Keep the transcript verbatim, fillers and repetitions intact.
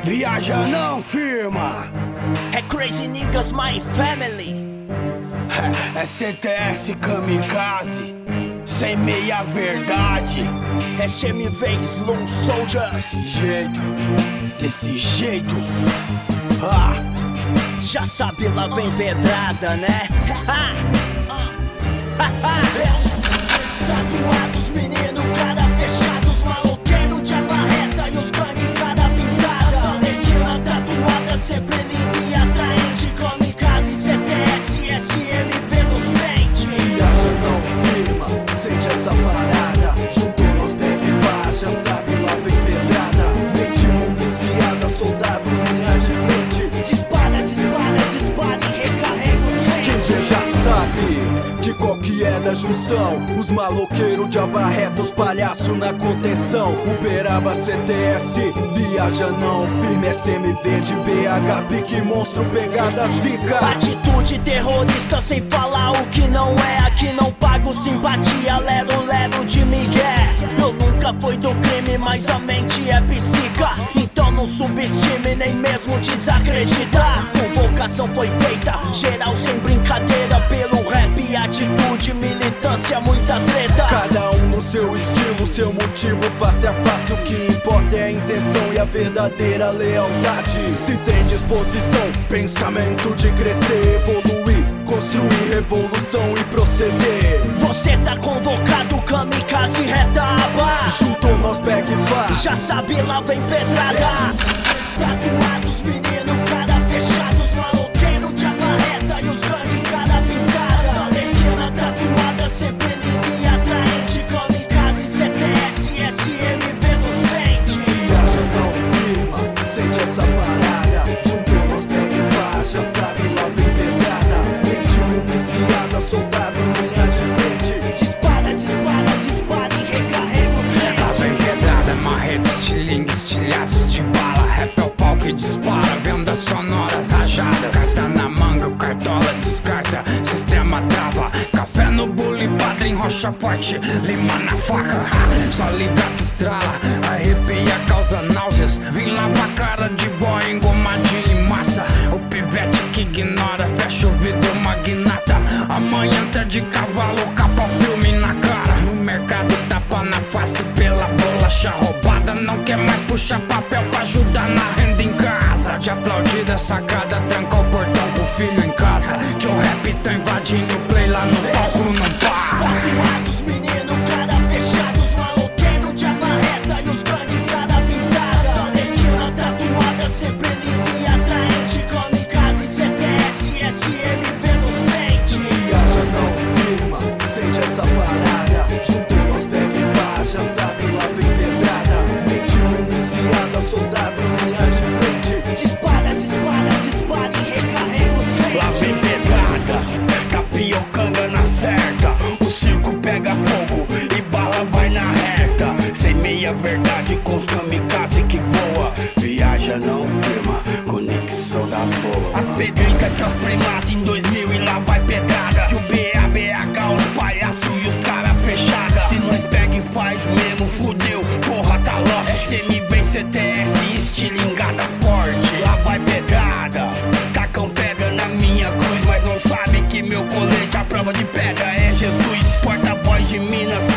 Viaja não, firma. É Crazy Niggas, my family. É, é C T S Kamikaze, sem meia verdade. É C M V Slow Soldiers. Desse jeito, desse jeito. Ah. Já sabe, lá vem pedrada, né? Tatuados, menino, cara fechado, os maloqueiros de abarreta e os gangue cara pintada. Nequila tatuada, sempre limpa e atraente. Kamikaze, C T S, S M V nos dentes. Viaja não firma, sente essa parada. Juntou nos pega e baixa, sabe, lá vem pedrada. Mente municiada, soldado, linha de frente. Dispara, dispara, dispara e recarrega os dentes. Quem vê já sabe de qual que é da junção. Os maloqueiros de abarreta, os palhaços na contenção. Uberaba, C T S, viaja não firme. S M V de B H, pique monstro, pegada zica. Atitude terrorista sem falar o que não é. Aqui não pago simpatia, lero lero de migué. Eu nunca fui do crime, mas a mente é psica. Então não subestime, nem mesmo desacredita. Convocação foi feita, geral sem brincadeira. Pelo rap, atitude, militância, muita treta. Cada um no seu estilo, seu motivo, face a face. O que importa é a intenção e a verdadeira lealdade. Se tem disposição, pensamento de crescer, evoluir, construir revolução e proceder. Você tá convocado, Kamikaze, reta aba. Juntou nós pega e faz. Já sabe, lá vem pedrada. Tatuados, menino, cara fechado, os maloqueiros de abarreta e os gangue cara pintada. Nequila tatuada, sempre limpa e atraente. Kamikaze, C T S, S M V nos dentes. Viaja não firma, sente essa parada. Juntou nós pega e faz, já sabe, lá vem pedrada. Mente municiada, soldado, linha de frente. Dispara, dispara, dispara e recarrega os dentes. Lá vem pedrada, marreta, estilingue, estilhaços de bala. Rap é o pau que dispara, vendas sonoras rajadas. Carta na manga, o cartola descarta, sistema trava. Café no bule, padrinho, rocha forte, lima na faca. Só liga que estrala, arrepia, causa náuseas. Vim lavar cara de boy, engomadinho em massa. O pivete que ignora, fecha o vidro, magnata. Amanhã tá de cavalo, capa filme na cara. No mercado tapa na face pela bolacha roubada. Não quer mais puxar papel pra ajudar na renda em casa. De aplaudida sacada, tranca o portão com o filho em casa. Que o rap tá invadindo o play lá no palco, não para. Tatuados, menino, cara fechado, os maloqueiros de abarreta e os gangue cara pintada. Nequila tatuada, sempre limpa e atraente. Kamikaze, C T S, S M V nos dentes. Viaja não firma, sente essa parada. Juntou nós pega e faz, já sabe, lá vem pedrada. Mente municiada, soldado, linha de frente. Dispara, dispara, dispara e recarrega os dentes. Lá vem pedrada, tapiocanga na certa. O circo pega fogo e bala vai na reta. Sem meia verdade com os kamikaze que voa. Viaja não firma, conexão das boas. As pedritas que os primatas em dois mil e lá vai pedrada. Que o B A B H, os palhaços e os cara fechada. Se nós pega e faz mesmo, fudeu, porra tá louca. S M V, C T S, estilingada forte. Lá vai pedrada, tacão pega na minha cruz. Mas não sabe que meu colete à prova de pedra é Jesus. Porta-voz de Minas,